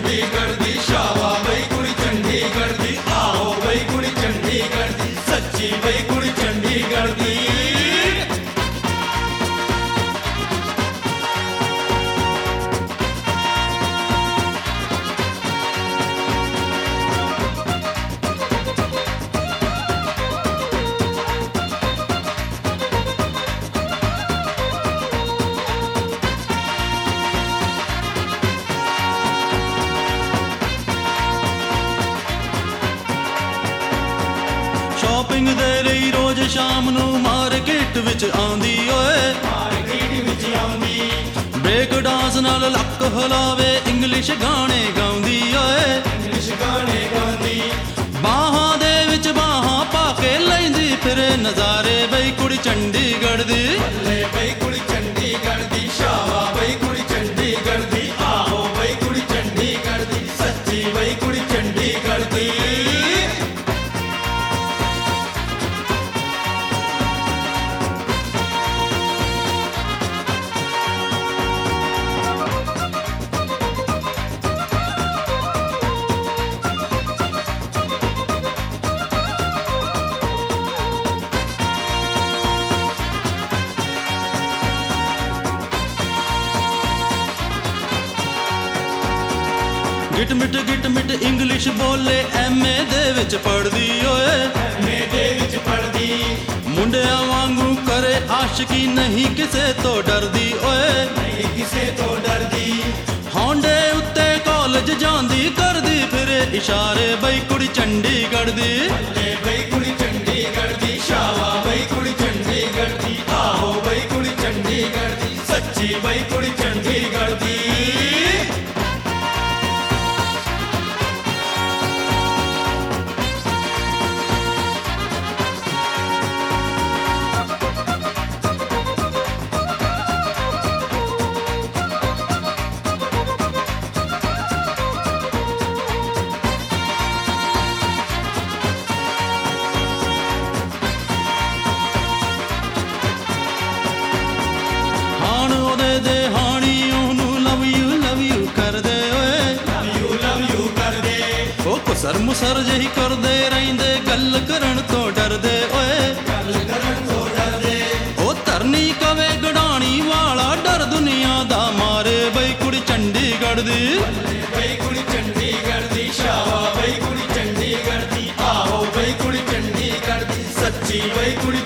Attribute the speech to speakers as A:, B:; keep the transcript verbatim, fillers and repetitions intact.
A: चंडीगढ़ दी शावा बई कुड़ी चंडीगढ़ दी आओ बई कुड़ी चंडीगढ़ दी सच्ची बई कुड़ी चंडीगढ़ दी
B: ਸ਼ਾਪਿੰਗ ਦੇ ਲਈ ਰੋਜ਼ ਸ਼ਾਮ ਨੂੰ ਮਾਰਕੀਟ ਵਿੱਚ ਆਉਂਦੀ ਓਏ
A: मार्केट विच आउंदी
B: ਬ੍ਰੇਕ ਡਾਂਸ ਨਾਲ ਲੱਕ ਹਿਲਾਵੇ ਇੰਗਲਿਸ਼ ਗਾਣੇ ਗਾਉਂਦੀ ਓਏ
A: इंग्लिश गाने गांदी
B: ਬਾਹਾਂ ਦੇ ਵਿੱਚ ਬਾਹਾਂ ਪਾ ਕੇ ਲੈਂਦੀ ਫਿਰੇ ਨਜ਼ਾਰੇ ਬਈ ਕੁੜੀ ਚੰਡੀਗੜ੍ਹ ਦੀ
A: ले बई कुड़ी चंडीगढ़ दी शावा बई कुड़ी चंडीगढ़ दी आओ बई कुड़ी चंडीगढ़ दी सच्ची बई कुड़ी चंडीगढ़ दी
B: ਗਿਟ ਮਿਟ ਗਿਟ ਮਿਟ ਇੰਗਲਿਸ਼ ਬੋਲੇ ਐਮਏ ਦੇ ਵਿੱਚ ਪੜਦੀ ਓਏ
A: मेरे विच पड़दी
B: ਮੁੰਡਿਆਂ ਵਾਂਗੂ ਕਰੇ ਆਸ਼ਕੀ ਨਹੀਂ ਕਿਸੇ ਤੋਂ ਡਰਦੀ ਓਏ
A: नहीं किसे तो डरदी
B: ਹੌਂਡੇ ਉੱਤੇ ਕਾਲਜ ਜਾਂਦੀ ਕਰਦੀ ਫਿਰੇ ਇਸ਼ਾਰੇ ਬਈ ਕੁੜੀ ਚੰਡੀਗੜ੍ਹ ਦੀ
A: ले बई कुड़ी चंडीगढ़ दी शावा बई कुड़ी चंडीगढ़ दी आओ बई कुड़ी चंडीगढ़ दी सच्ची बई कुड़ी चंडीगढ़ दी
B: ਹਾਣ ਉਹਦੇ ਦੇ ਹਾਣੀ ਉਹਨੂੰ ਲਵ ਯੂ ਲਵ ਯੂ ਕਰਦੇ ਓਏ
A: लव यू लव यू कर दे
B: ਉਹ ਕੁਸਰ ਮੁਸਰ ਜਿਹੀ ਕਰਦੇ ਰਹਿੰਦੇ ਗੱਲ ਕਰਨ ਤੋਂ ਡਰਦੇ ਓਏ
A: गल करन तो डर दे
B: ਉਹ ਧਰਨੀ ਕਵੇ ਗੜਾਣੀ ਵਾਲਾ ਡਰ ਦੁਨੀਆ ਦਾ ਮਾਰੇ ਬਈ ਕੁੜੀ ਚੰਡੀਗੜ੍ਹ ਦੀ
A: ले बई कुड़ी चंडीगढ़ दी शावा बई कुड़ी चंडीगढ़ दी आओ बई कुड़ी चंडीगढ़ दी सच्ची बई कुड़ी